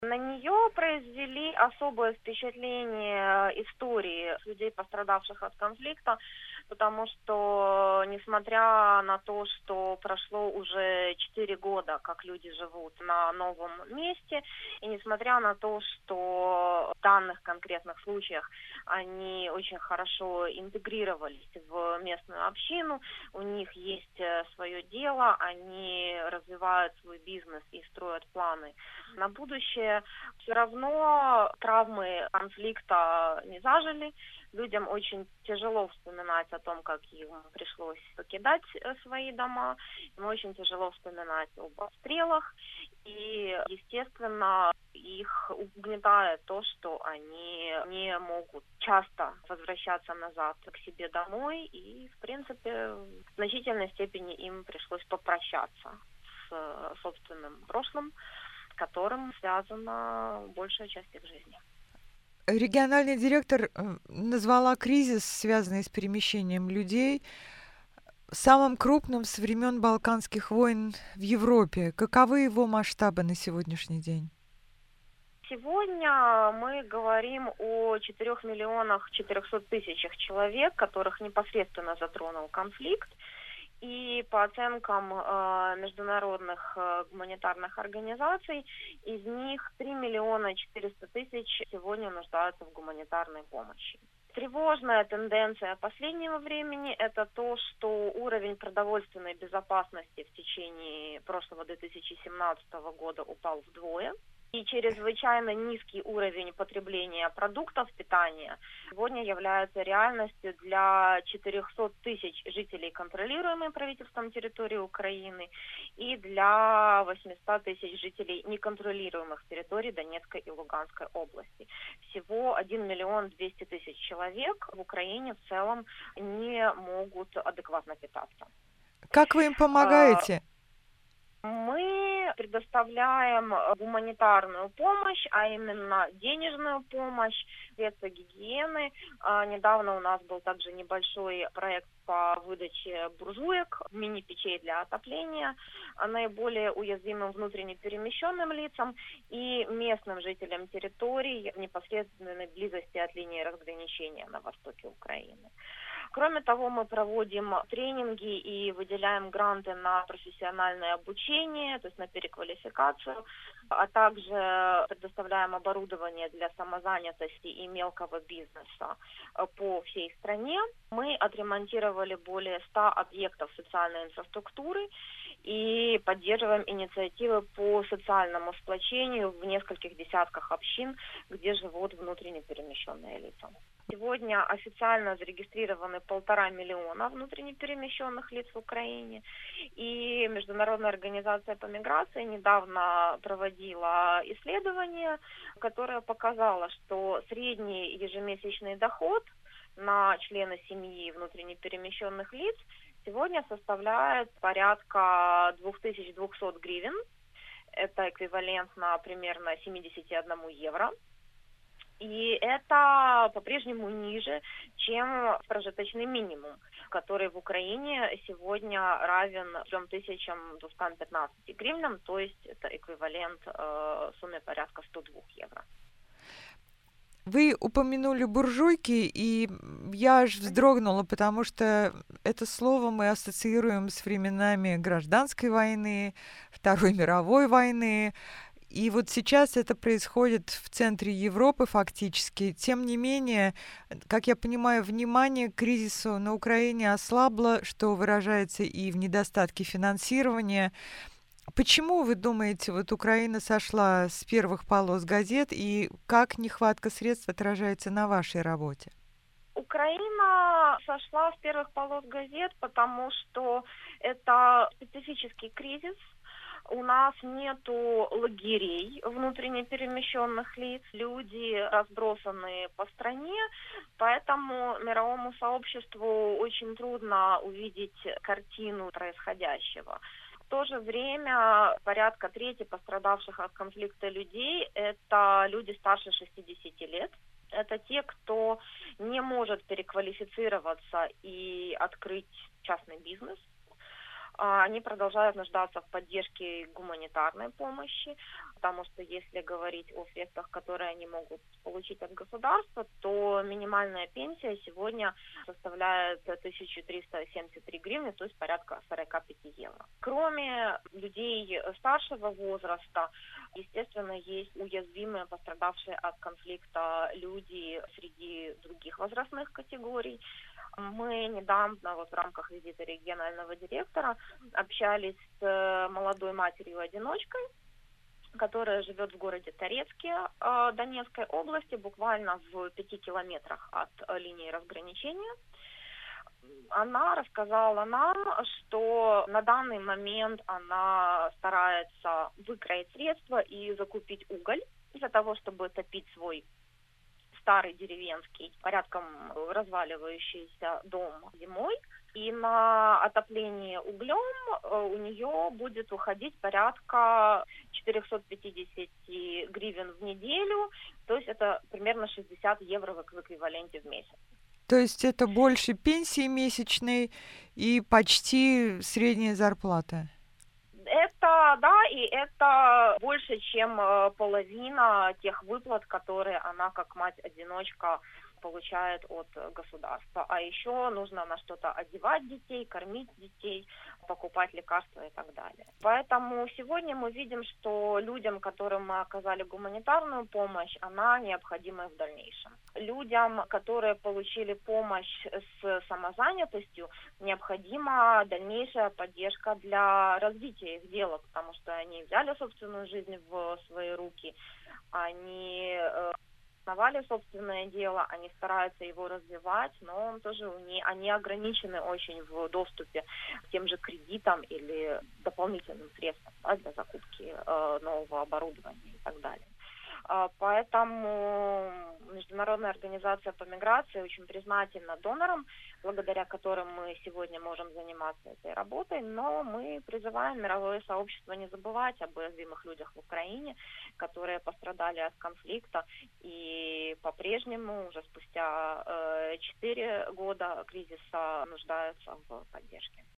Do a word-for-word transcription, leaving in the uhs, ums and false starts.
На нее произвели особое впечатление истории людей, пострадавших от конфликта, потому что, несмотря на то, что прошло уже четыре года, как люди живут на новом месте, и несмотря на то, что в данных конкретных случаях они очень хорошо интегрировались в местную общину, у них есть свое дело, они развивают свой бизнес и строят планы на будущее, все равно травмы конфликта не зажили. Людям очень тяжело вспоминать о том, как им пришлось покидать свои дома. Им очень тяжело вспоминать об обстрелах. И, естественно, их угнетает то, что они не могут часто возвращаться назад к себе домой. И, в принципе, в значительной степени им пришлось попрощаться с собственным прошлым, с которым связана большая часть их жизни. Региональный директор назвала кризис, связанный с перемещением людей, самым крупным со времен Балканских войн в Европе. Каковы его масштабы на сегодняшний день? Сегодня мы говорим о четырёх миллионах четырёхстах тысячах человек, которых непосредственно затронул конфликт. И по оценкам э, международных э, гуманитарных организаций, из них три миллиона четыреста тысяч сегодня нуждаются в гуманитарной помощи. Тревожная тенденция последнего времени – это то, что уровень продовольственной безопасности в течение прошлого две тысячи семнадцатого года упал вдвое. И чрезвычайно низкий уровень потребления продуктов питания сегодня является реальностью для четырёхсот тысяч жителей, контролируемой правительством территории Украины, и для восьмисот тысяч жителей неконтролируемых территорий Донецкой и Луганской области. Всего один миллион двести тысяч человек в Украине в целом не могут адекватно питаться. Как вы им помогаете? Мы предоставляем гуманитарную помощь, а именно денежную помощь, средства гигиены. Недавно у нас был также небольшой проект по выдаче буржуек, мини-печей для отопления наиболее уязвимым внутренне перемещенным лицам и местным жителям территорий в непосредственной близости от линии разграничения на востоке Украины. Кроме того, мы проводим тренинги и выделяем гранты на профессиональное обучение, то есть на переквалификацию, а также предоставляем оборудование для самозанятости и мелкого бизнеса по всей стране. Мы отремонтировали более ста объектов социальной инфраструктуры и поддерживаем инициативы по социальному сплочению в нескольких десятках общин, где живут внутренне перемещенные лица. Сегодня официально зарегистрированы полтора миллиона внутренне перемещенных лиц в Украине. И Международная организация по миграции недавно проводила исследование, которое показало, что средний ежемесячный доход на члена семьи внутренне перемещенных лиц сегодня составляет порядка две тысячи двести гривен. Это эквивалентно примерно семьдесят один евро. И это по-прежнему ниже, чем прожиточный минимум, который в Украине сегодня равен трем тысячам двумстам пятнадцати гривнам, то есть это эквивалент э, сумме порядка ста двух евро. Вы упомянули буржуйки, и я аж вздрогнула, потому что это слово мы ассоциируем с временами гражданской войны, Второй мировой войны. И вот сейчас это происходит в центре Европы фактически. Тем не менее, как я понимаю, внимание к кризису на Украине ослабло, что выражается и в недостатке финансирования. Почему, вы думаете, вот Украина сошла с первых полос газет, и как нехватка средств отражается на вашей работе? Украина сошла с первых полос газет, потому что это специфический кризис. У нас нету лагерей внутренне перемещенных лиц, люди разбросаны по стране, поэтому мировому сообществу очень трудно увидеть картину происходящего. В то же время порядка трети пострадавших от конфликта людей – это люди старше шестидесяти лет. Это те, кто не может переквалифицироваться и открыть частный бизнес. Они продолжают нуждаться в поддержке гуманитарной помощи. потому что если говорить о средствах, которые они могут получить от государства, то минимальная пенсия сегодня составляет тысяча триста семьдесят три гривны, то есть порядка сорок пять евро. Кроме людей старшего возраста, естественно, есть уязвимые, пострадавшие от конфликта люди среди других возрастных категорий. Мы недавно вот в рамках визита регионального директора общались с молодой матерью-одиночкой, которая живет в городе Торецке Донецкой области, буквально в пяти километрах от линии разграничения. Она рассказала нам, что на данный момент она старается выкроить средства и закупить уголь для того, чтобы топить свой старый деревенский, порядком разваливающийся дом зимой. И на отопление углем у нее будет уходить порядка четыреста пятьдесят гривен в неделю, то есть это примерно шестьдесят евро в эквиваленте в месяц. То есть это больше пенсии месячной и почти средняя зарплата? Это, да, и это больше, чем половина тех выплат, которые она как мать-одиночка получает от государства. А еще нужно на что-то одевать детей, кормить детей, покупать лекарства и так далее. Поэтому сегодня мы видим, что людям, которым мы оказали гуманитарную помощь, она необходима и в дальнейшем. Людям, которые получили помощь с самозанятостью, необходима дальнейшая поддержка для развития их дела, потому что они взяли собственную жизнь в свои руки, они основали собственное дело, они стараются его развивать, но тоже не, они ограничены очень в доступе к тем же кредитам или дополнительным средствам, да, для закупки э, нового оборудования и так далее. Э, поэтому Международная организация по миграции очень признательна донорам, благодаря которым мы сегодня можем заниматься этой работой, но мы призываем мировое сообщество не забывать об уязвимых людях в Украине, которые пострадали от конфликта и по-прежнему уже спустя четыре года кризиса нуждаются в поддержке.